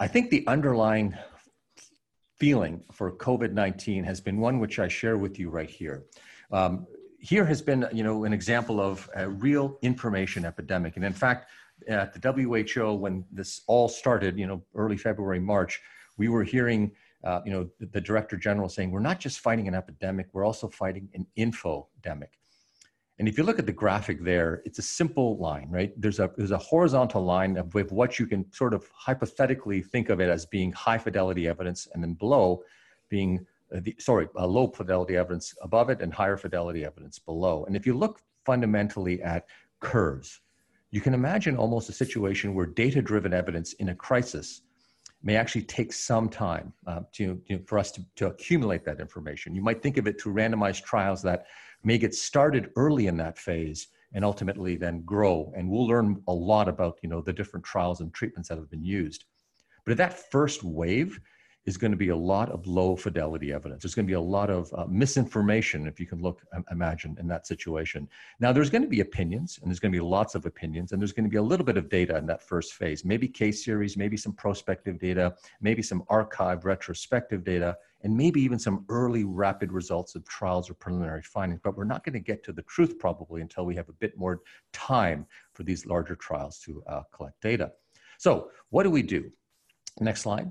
I think the underlying feeling for COVID-19 has been one which I share with you right here. Here has been, an example of a real information epidemic. And in fact, at the WHO, when this all started, early February, March, we were hearing, the Director General saying, we're not just fighting an epidemic, we're also fighting an infodemic. And if you look at the graphic there, it's a simple line, right? There's a horizontal line with what you can sort of hypothetically think of it as being high fidelity evidence, and then below being low fidelity evidence above it and higher fidelity evidence below. And if you look fundamentally at curves, you can imagine almost a situation where data-driven evidence in a crisis may actually take some time for us to accumulate that information. You might think of it through randomized trials that may get started early in that phase and ultimately then grow. And we'll learn a lot about the different trials and treatments that have been used. But at that first wave is going to be a lot of low fidelity evidence. There's going to be a lot of misinformation, if you can imagine in that situation. Now, there's going to be opinions, and there's going to be lots of opinions, and there's going to be a little bit of data in that first phase, maybe case series, maybe some prospective data, maybe some archive retrospective data, and maybe even some early rapid results of trials or preliminary findings. But we're not going to get to the truth probably until we have a bit more time for these larger trials to collect data. So what do we do? Next slide.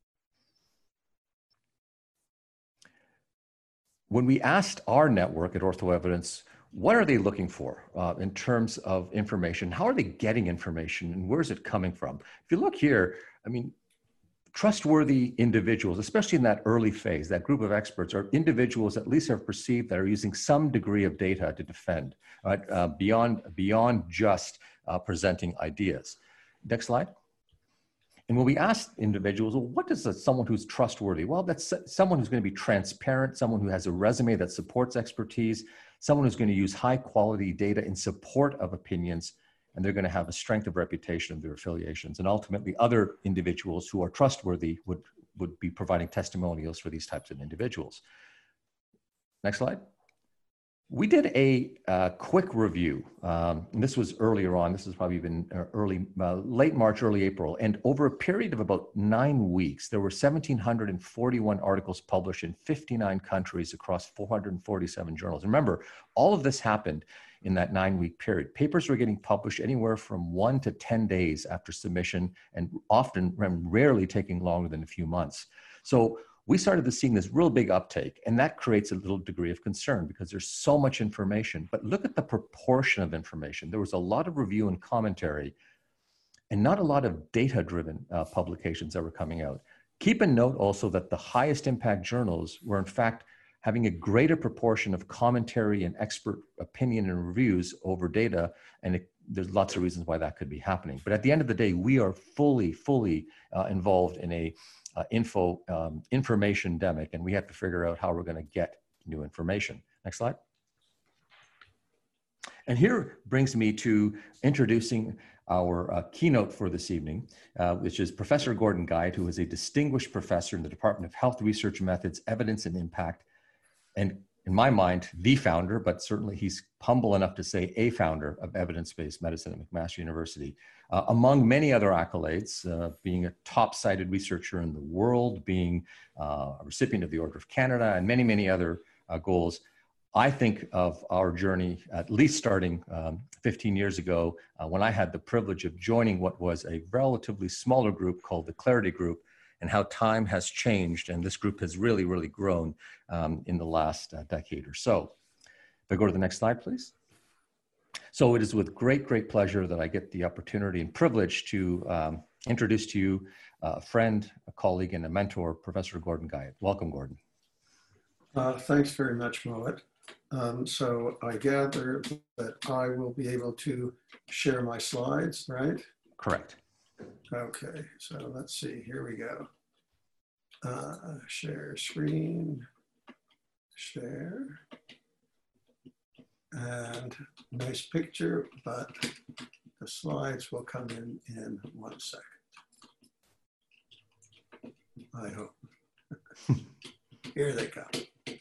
When we asked our network at OrthoEvidence, what are they looking for in terms of information? How are they getting information, and where is it coming from? If you look here, trustworthy individuals, especially in that early phase, that group of experts are individuals at least are perceived that are using some degree of data to defend, right? Beyond just presenting ideas. Next slide. And when we ask individuals, well, what is someone who's trustworthy? Well, that's someone who's going to be transparent, someone who has a resume that supports expertise, someone who's going to use high quality data in support of opinions, and they're going to have a strength of reputation of their affiliations. And ultimately, other individuals who are trustworthy would be providing testimonials for these types of individuals. Next slide. We did a quick review, and this was earlier on. This has probably been late March, early April. And over a period of about 9 weeks, there were 1,741 articles published in 59 countries across 447 journals. Remember, all of this happened in that 9-week period. Papers were getting published anywhere from 1 to 10 days after submission, and often, rarely taking longer than a few months. So we started seeing this real big uptake, and that creates a little degree of concern because there's so much information. But look at the proportion of information. There was a lot of review and commentary and not a lot of data-driven publications that were coming out. Keep a note also that the highest impact journals were in fact having a greater proportion of commentary and expert opinion and reviews over data, and there's lots of reasons why that could be happening. But at the end of the day, we are fully involved in a information-demic, and we have to figure out how we're going to get new information. Next slide. And here brings me to introducing our keynote for this evening, which is Professor Gordon Guyatt, who is a distinguished professor in the Department of Health Research Methods, Evidence and Impact, and in my mind, the founder, but certainly he's humble enough to say a founder of evidence-based medicine at McMaster University. Among many other accolades, being a top-cited researcher in the world, being a recipient of the Order of Canada, and many, many other goals. I think of our journey, at least starting 15 years ago, when I had the privilege of joining what was a relatively smaller group called the Clarity Group, and how time has changed, and this group has really, really grown in the last decade or so. If I go to the next slide, please. So it is with great pleasure that I get the opportunity and privilege to introduce to you a friend, a colleague, and a mentor, Professor Gordon Guyatt. Welcome, Gordon. Thanks very much, Moet. So I gather that I will be able to share my slides, right? Correct. Okay, so let's see, here we go. Share screen, share, and nice picture, but the slides will come in 1 second. I hope. Here they come.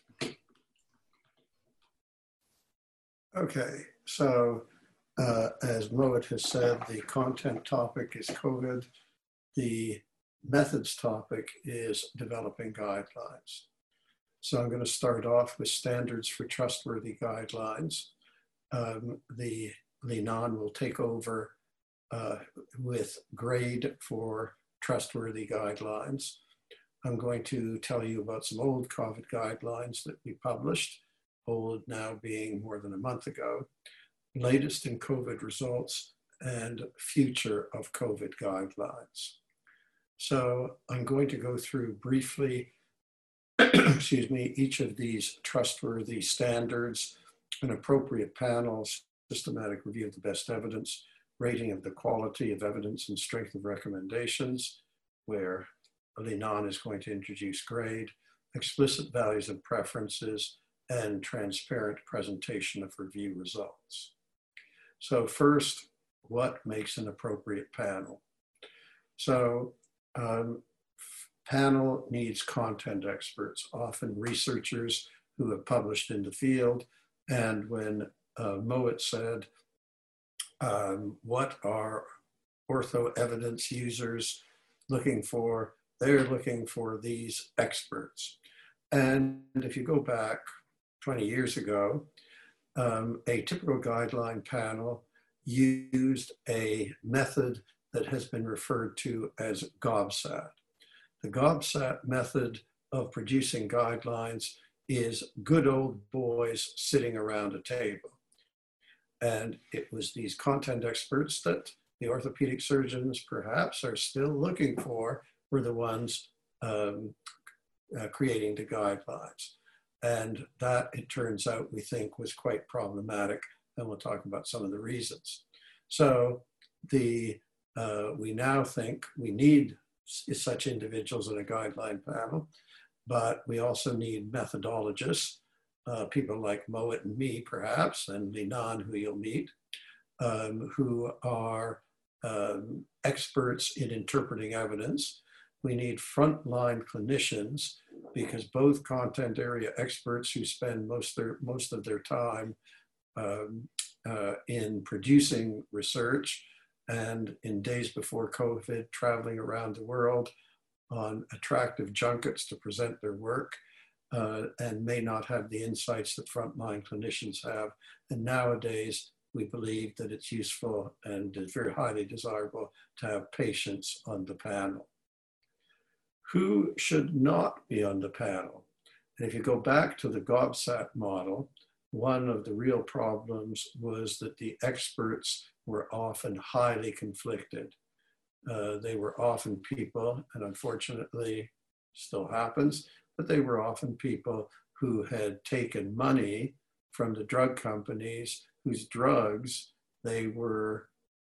Okay, so as Moet has said, the content topic is COVID. The methods topic is developing guidelines. So I'm going to start off with standards for trustworthy guidelines. The Linan will take over with grade for trustworthy guidelines. I'm going to tell you about some old COVID guidelines that we published, old now being more than a month ago, latest in COVID results, and future of COVID guidelines. So I'm going to go through briefly, excuse me, each of these trustworthy standards, an appropriate panel, systematic review of the best evidence, rating of the quality of evidence and strength of recommendations, where Linan is going to introduce grade, explicit values and preferences, and transparent presentation of review results. So first, what makes an appropriate panel? So panel needs content experts, often researchers who have published in the field. And when Moet said, what are ortho evidence users looking for? They're looking for these experts. And if you go back 20 years ago, a typical guideline panel used a method that has been referred to as GOBSAT. The GOBSAT method of producing guidelines is good old boys sitting around a table. And it was these content experts that the orthopedic surgeons perhaps are still looking for, were the ones creating the guidelines. And that, it turns out, we think was quite problematic. And we'll talk about some of the reasons. So we now think we need such individuals in a guideline panel, but we also need methodologists, people like Moet and me, perhaps, and Linan, who you'll meet, who are experts in interpreting evidence. We need frontline clinicians, because both content area experts who spend most of their time in producing research, and in days before COVID, traveling around the world on attractive junkets to present their work, and may not have the insights that frontline clinicians have. And nowadays, we believe that it's useful and is very highly desirable to have patients on the panel. Who should not be on the panel? And if you go back to the GOBSAT model, one of the real problems was that the experts were often highly conflicted. They were often people, and unfortunately still happens, but they were often people who had taken money from the drug companies whose drugs they were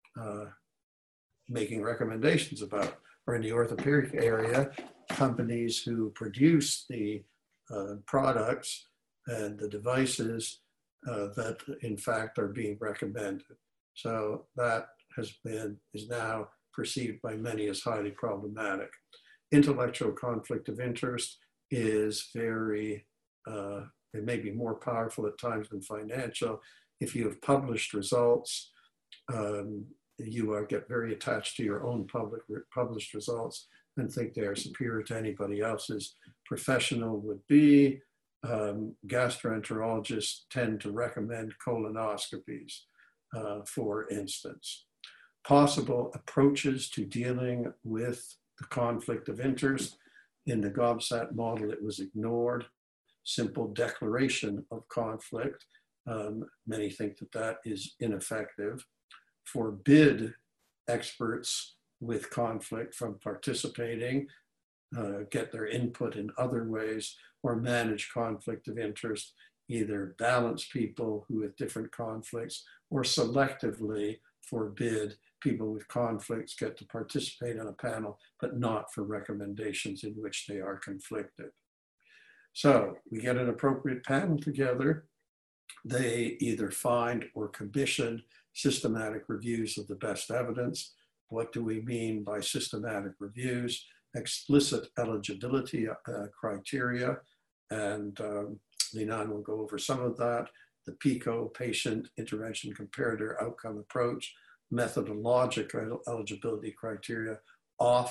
making recommendations about. Or in the orthopedic area, companies who produce the products and the devices that in fact are being recommended. So that is now perceived by many as highly problematic. Intellectual conflict of interest is very, it may be more powerful at times than financial. If you have published results, you get very attached to your own published results and think they are superior to anybody else's. Professional would be, gastroenterologists tend to recommend colonoscopies, for instance. Possible approaches to dealing with the conflict of interest. In the GOBSAT model, it was ignored. Simple declaration of conflict. Many think that that is ineffective. Forbid experts with conflict from participating, get their input in other ways, or manage conflict of interest, either balance people who have different conflicts, or selectively forbid people with conflicts get to participate on a panel, but not for recommendations in which they are conflicted. So we get an appropriate panel together. They either find or commission systematic reviews of the best evidence. What do we mean by systematic reviews? Explicit eligibility criteria, and Linan will go over some of that. The PICO, patient intervention comparator outcome approach, methodological eligibility criteria, often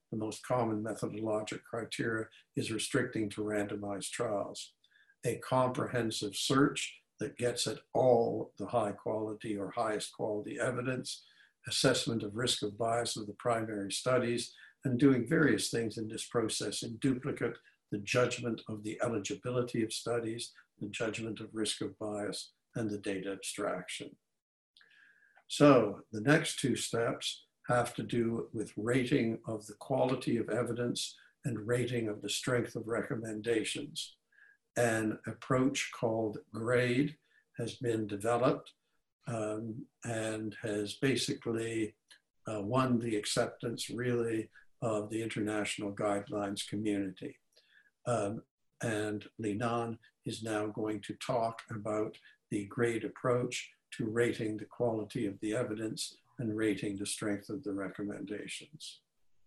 the most common methodologic criteria is restricting to randomized trials. A comprehensive search that gets at all the high quality or highest quality evidence, assessment of risk of bias of the primary studies, and doing various things in this process in duplicate, the judgment of the eligibility of studies, the judgment of risk of bias, and the data abstraction. So the next two steps have to do with rating of the quality of evidence and rating of the strength of recommendations. An approach called GRADE has been developed and has basically won the acceptance really of the international guidelines community. And Linan is now going to talk about the GRADE approach to rating the quality of the evidence and rating the strength of the recommendations.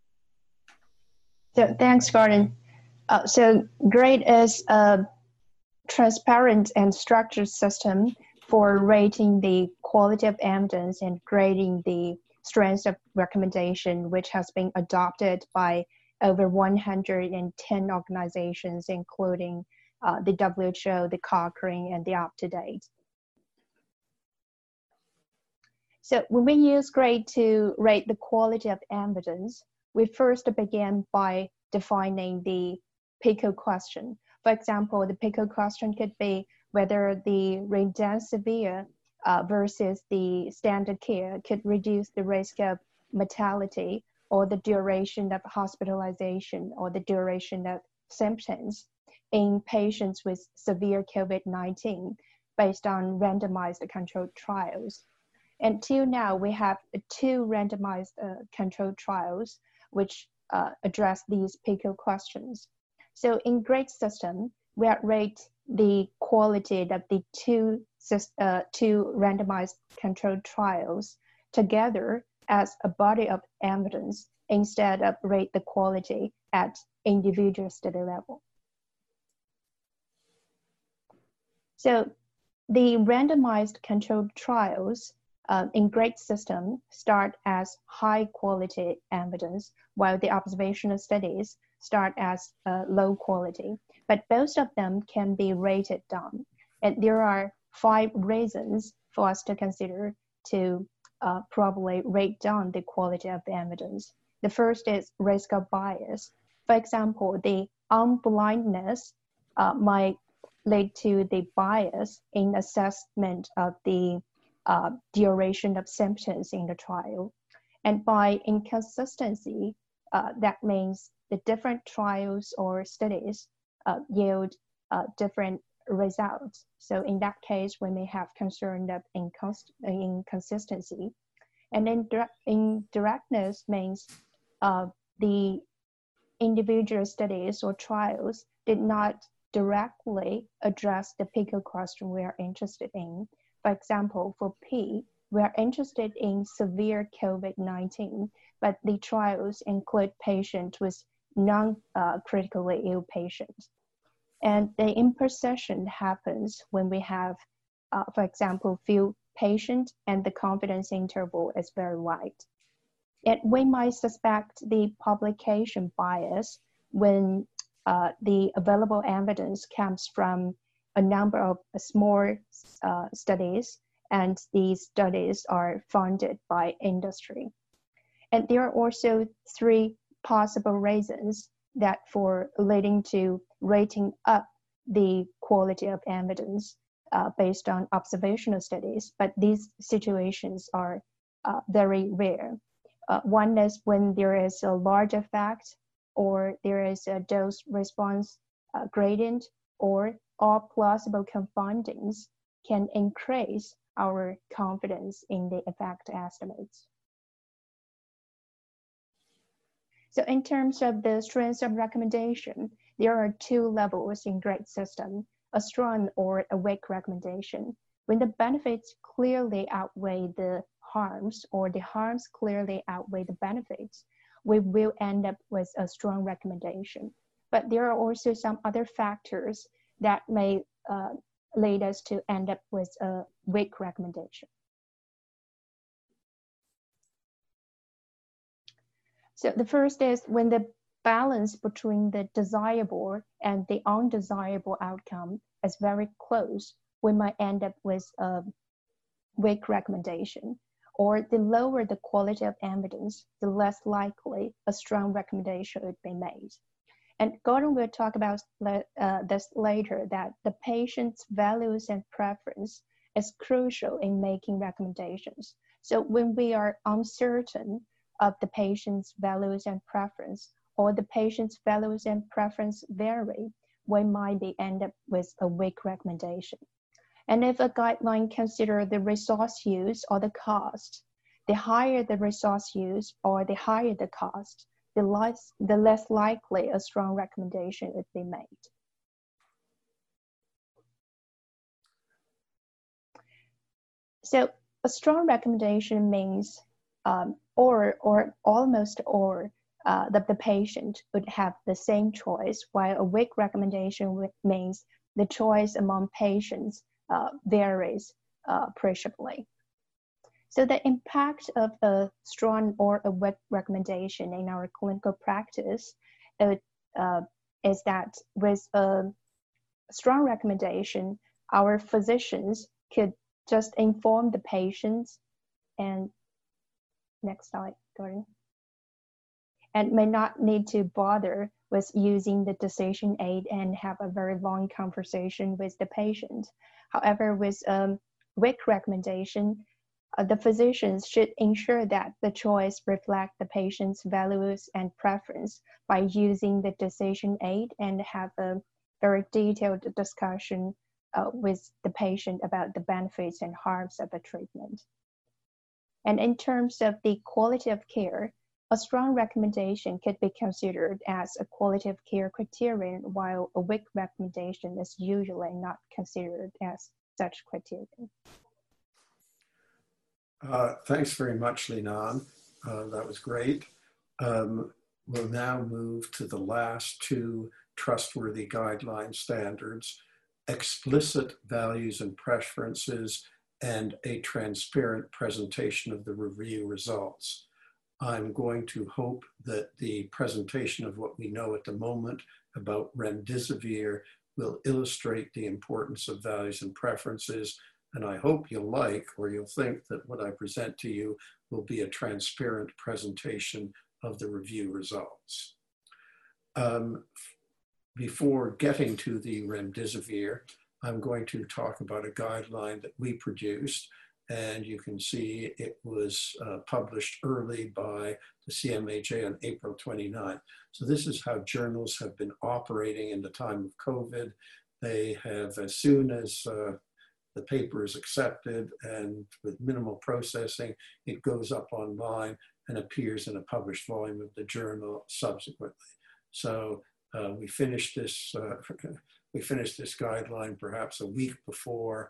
So thanks, Gordon. So GRADE is a transparent and structured system for rating the quality of evidence and grading the strength of recommendation, which has been adopted by over 110 organizations, including the WHO, the Cochrane, and the UpToDate. So when we use GRADE to rate the quality of evidence, we first begin by defining the PICO question. For example, the PICO question could be whether the remdesivir versus the standard care could reduce the risk of mortality or the duration of hospitalization or the duration of symptoms in patients with severe COVID-19 based on randomized controlled trials. Until now, we have 2 randomized controlled trials which address these PICO questions. So in GRADE system, we rate the quality of the two randomized controlled trials together as a body of evidence instead of rate the quality at individual study level. So the randomized controlled trials in GRADE system start as high quality evidence, while the observational studies start as low quality, but both of them can be rated down. And there are 5 reasons for us to consider to probably rate down the quality of the evidence. The first is risk of bias. For example, the unblindness might lead to the bias in assessment of the duration of symptoms in the trial. And by inconsistency, that means the different trials or studies yield different results. So in that case, we may have concern of inconsistency. And indirectness means the individual studies or trials did not directly address the PICO question we are interested in. For example, for P, we are interested in severe COVID-19, but the trials include patients with non-critically ill patients. And the imprecision happens when we have, for example, few patients and the confidence interval is very wide. And we might suspect the publication bias when the available evidence comes from a number of small studies, and these studies are funded by industry. And there are also 3 possible reasons that for leading to rating up the quality of evidence based on observational studies, but these situations are very rare. One is when there is a large effect, or there is a dose response gradient, or all plausible confoundings can increase our confidence in the effect estimates. So in terms of the strength of recommendation, there are 2 levels in GRADE system, a strong or a weak recommendation. When the benefits clearly outweigh the harms, or the harms clearly outweigh the benefits, we will end up with a strong recommendation. But there are also some other factors that may lead us to end up with a weak recommendation. So the first is when the balance between the desirable and the undesirable outcome is very close, we might end up with a weak recommendation. Or the lower the quality of evidence, the less likely a strong recommendation would be made. And Gordon will talk about this later, that the patient's values and preference is crucial in making recommendations. So when we are uncertain of the patient's values and preference, or the patient's values and preference vary, we might end up with a weak recommendation. And if a guideline considers the resource use or the cost, the higher the resource use or the higher the cost, the less likely a strong recommendation would be made. So a strong recommendation means or almost that the patient would have the same choice, while a weak recommendation means the choice among patients varies appreciably. So the impact of a strong or a weak recommendation in our clinical practice is that with a strong recommendation, our physicians could just inform the patients, and next slide, Gordon, and may not need to bother with using the decision aid and have a very long conversation with the patient. However, with a weak recommendation, the physicians should ensure that the choice reflects the patient's values and preference by using the decision aid and have a very detailed discussion with the patient about the benefits and harms of the treatment. And in terms of the quality of care, a strong recommendation could be considered as a quality of care criterion, while a weak recommendation is usually not considered as such criterion. Thanks very much, Linan. That was great. We'll now move to the last two trustworthy guideline standards: explicit values and preferences, and a transparent presentation of the review results. I'm going to hope that the presentation of what we know at the moment about remdesivir will illustrate the importance of values and preferences. And I hope you'll like, or you'll think that what I present to you will be a transparent presentation of the review results. Before getting to the remdesivir, I'm going to talk about a guideline that we produced. And you can see it was published early by the CMHA on April 29th. So this is how journals have been operating in the time of COVID. They have, as soon as the paper is accepted and with minimal processing, it goes up online and appears in a published volume of the journal subsequently. So we finished this guideline perhaps a week before,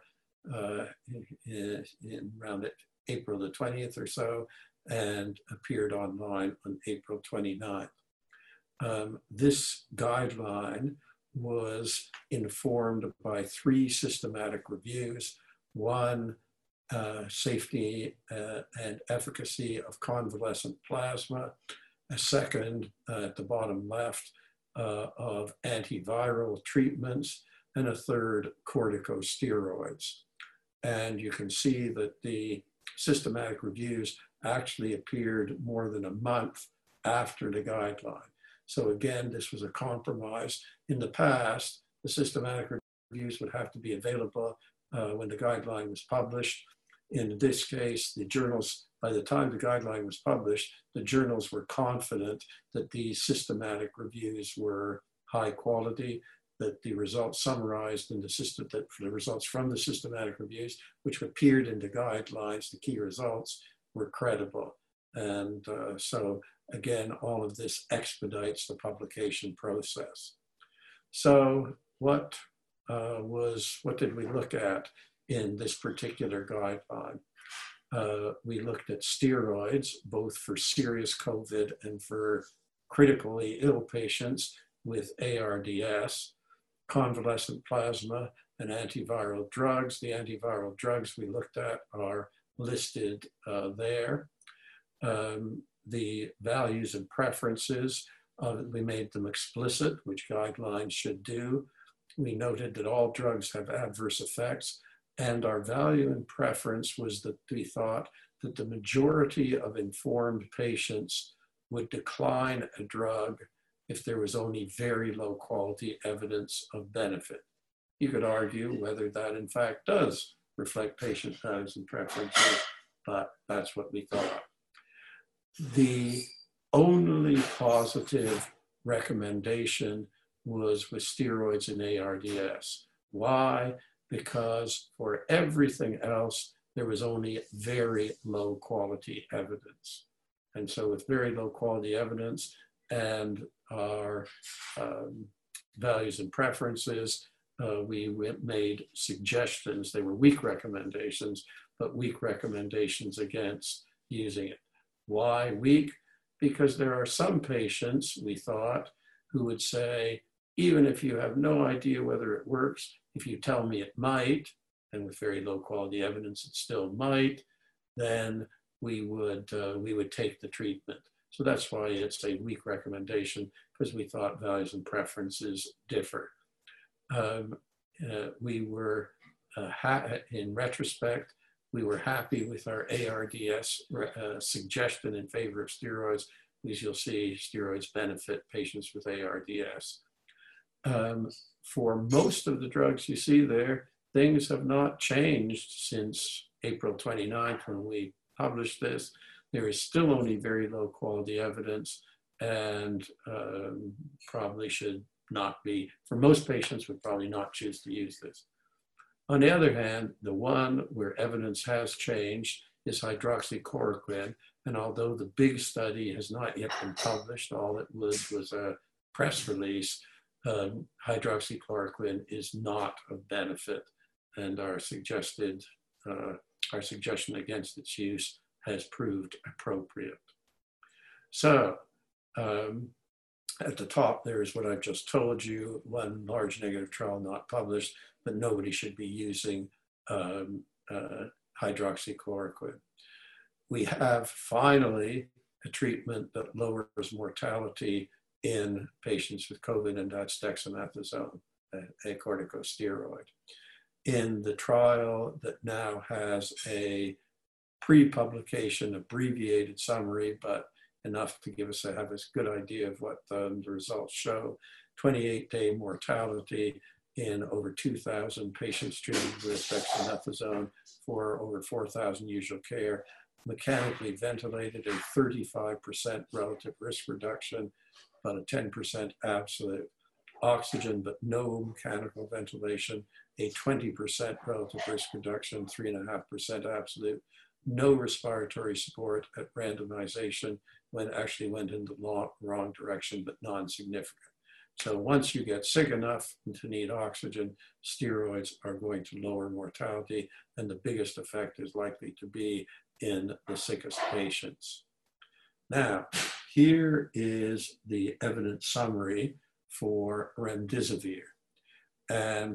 in around April the 20th or so, and appeared online on April 29th. This guideline was informed by 3 systematic reviews: one, safety and efficacy of convalescent plasma; a second, at the bottom left, of antiviral treatments; and a third, corticosteroids. And you can see that the systematic reviews actually appeared more than a month after the guideline. So again, this was a compromise. In the past, the systematic reviews would have to be available when the guideline was published. In this case, the journals, by the time the guideline was published, the journals were confident that these systematic reviews were high quality, that the results summarized in the system, that the results from the systematic reviews, which appeared in the guidelines, the key results, were credible. And so again, all of this expedites the publication process. So what did we look at in this particular guideline? We looked at steroids, both for serious COVID and for critically ill patients with ARDS, convalescent plasma, and antiviral drugs. The antiviral drugs we looked at are listed there. The values and preferences, we made them explicit, which guidelines should do. We noted that all drugs have adverse effects, and our value and preference was that we thought that the majority of informed patients would decline a drug if there was only very low quality evidence of benefit. You could argue whether that in fact does reflect patient values and preferences, but that's what we thought. The only positive recommendation was with steroids and ARDS. Why? Because for everything else, there was only very low quality evidence. And so with very low quality evidence and our values and preferences, we made suggestions. They were weak recommendations, but weak recommendations against using it. Why weak? Because there are some patients, we thought, who would say, even if you have no idea whether it works, if you tell me it might, and with very low quality evidence it still might, then we would take the treatment. So that's why it's a weak recommendation, because we thought values and preferences differ. We were, in retrospect, we were happy with our ARDS suggestion in favor of steroids, because you'll see steroids benefit patients with ARDS. For most of the drugs you see there, things have not changed since April 29th when we published this. There is still only very low quality evidence, and probably should not be, for most patients would probably not choose to use this. On the other hand, the one where evidence has changed is hydroxychloroquine. And although the big study has not yet been published, all it was a press release, hydroxychloroquine is not of benefit. And our suggestion against its use has proved appropriate. So at the top, there is what I've just told you, one large negative trial not published, but nobody should be using hydroxychloroquine. We have finally a treatment that lowers mortality in patients with COVID, and that's dexamethasone, a corticosteroid. In the trial that now has a pre-publication abbreviated summary, but enough to give us have a good idea of what the results show, 28-day mortality in over 2,000 patients treated with dexamethasone for over 4,000 usual care, mechanically ventilated, a 35% relative risk reduction, about a 10% absolute oxygen, but no mechanical ventilation, a 20% relative risk reduction, 3.5% absolute, no respiratory support at randomization when actually went in the wrong direction, but non-significant. So once you get sick enough to need oxygen, steroids are going to lower mortality, and the biggest effect is likely to be in the sickest patients. Now, here is the evidence summary for remdesivir. And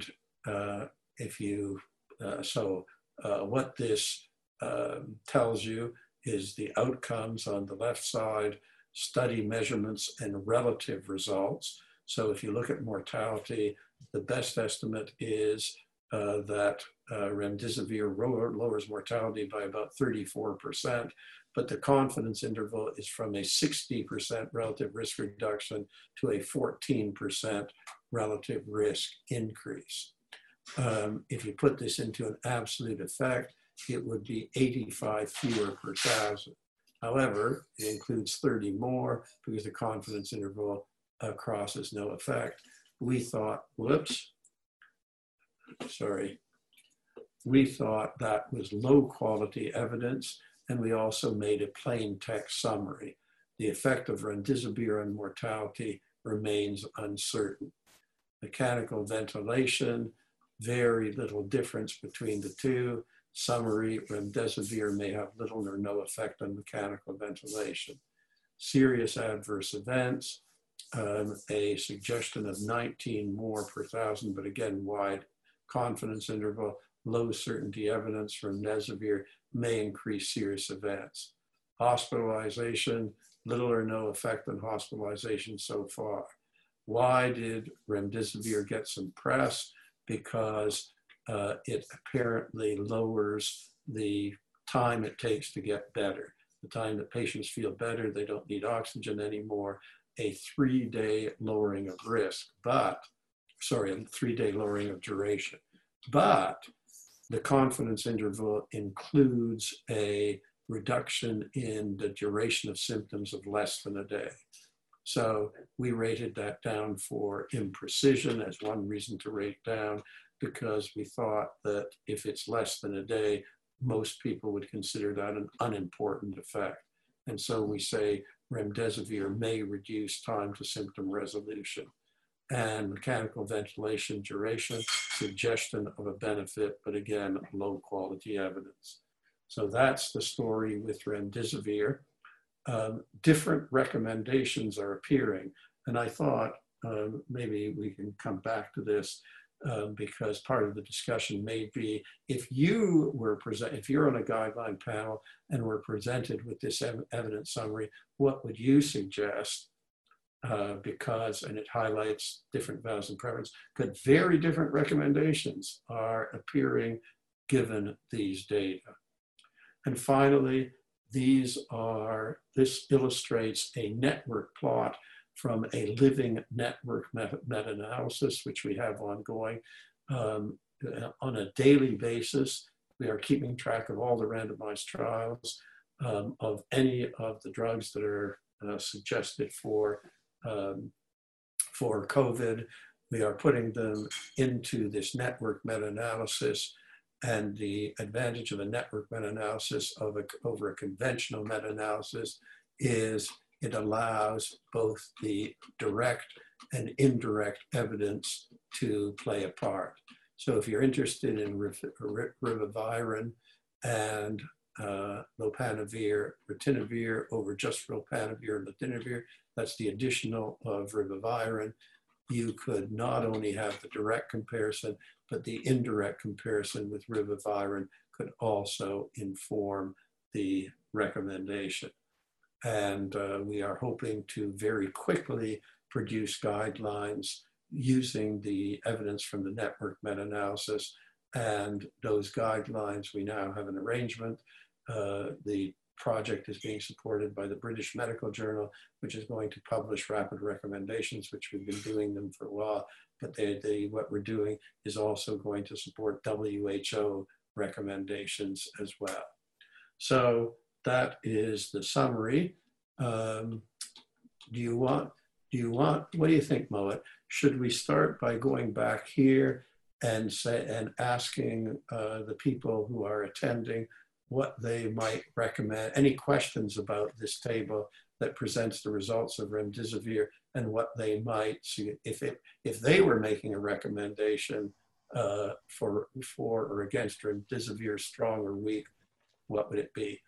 what this tells you is the outcomes on the left side, study measurements and relative results. So if you look at mortality, the best estimate is that remdesivir lowers mortality by about 34%, but the confidence interval is from a 60% relative risk reduction to a 14% relative risk increase. If you put this into an absolute effect, it would be 85 fewer per thousand. However, it includes 30 more because the confidence interval crosses no effect. We thought, we thought that was low quality evidence, and we also made a plain text summary. The effect of remdesivir on mortality remains uncertain. Mechanical ventilation, very little difference between the two. Summary, remdesivir may have little or no effect on mechanical ventilation. Serious adverse events, a suggestion of 19 more per thousand, but again, wide confidence interval, low certainty evidence from remdesivir may increase serious events. Hospitalization, little or no effect on hospitalization so far. Why did remdesivir get some press? Because it apparently lowers the time it takes to get better. The time that patients feel better, they don't need oxygen anymore. A 3-day lowering of risk, but, sorry, a 3-day lowering of duration. But the confidence interval includes a reduction in the duration of symptoms of less than a day. So we rated that down for imprecision as one reason to rate down, because we thought that if it's less than a day, most people would consider that an unimportant effect. And so we say remdesivir may reduce time to symptom resolution. And mechanical ventilation duration, suggestion of a benefit, but again, low quality evidence. So that's the story with remdesivir. Different recommendations are appearing. And I thought maybe we can come back to this because part of the discussion may be if you were if you're on a guideline panel and were presented with this evidence summary, what would you suggest? Because, and it highlights different values and preferences, but very different recommendations are appearing given these data. And finally, this illustrates a network plot from a living network meta-analysis, which we have ongoing on a daily basis. We are keeping track of all the randomized trials of any of the drugs that are suggested for COVID. We are putting them into this network meta-analysis, and the advantage of a network meta-analysis over a conventional meta-analysis is it allows both the direct and indirect evidence to play a part. So if you're interested in ribavirin and lopinavir, ritonavir over just ritonavir and lopinavir, that's the additional of ribavirin. You could not only have the direct comparison, but the indirect comparison with ribavirin could also inform the recommendation. And we are hoping to very quickly produce guidelines using the evidence from the network meta-analysis. And those guidelines, we now have an arrangement. The project is being supported by the British Medical Journal, which is going to publish rapid recommendations, which we've been doing them for a while. But what we're doing is also going to support WHO recommendations as well. So that is the summary. What do you think, Moet? Should we start by going back here and asking the people who are attending what they might recommend, any questions about this table that presents the results of remdesivir and what they might see, if they were making a recommendation for or against remdesivir, strong or weak, what would it be?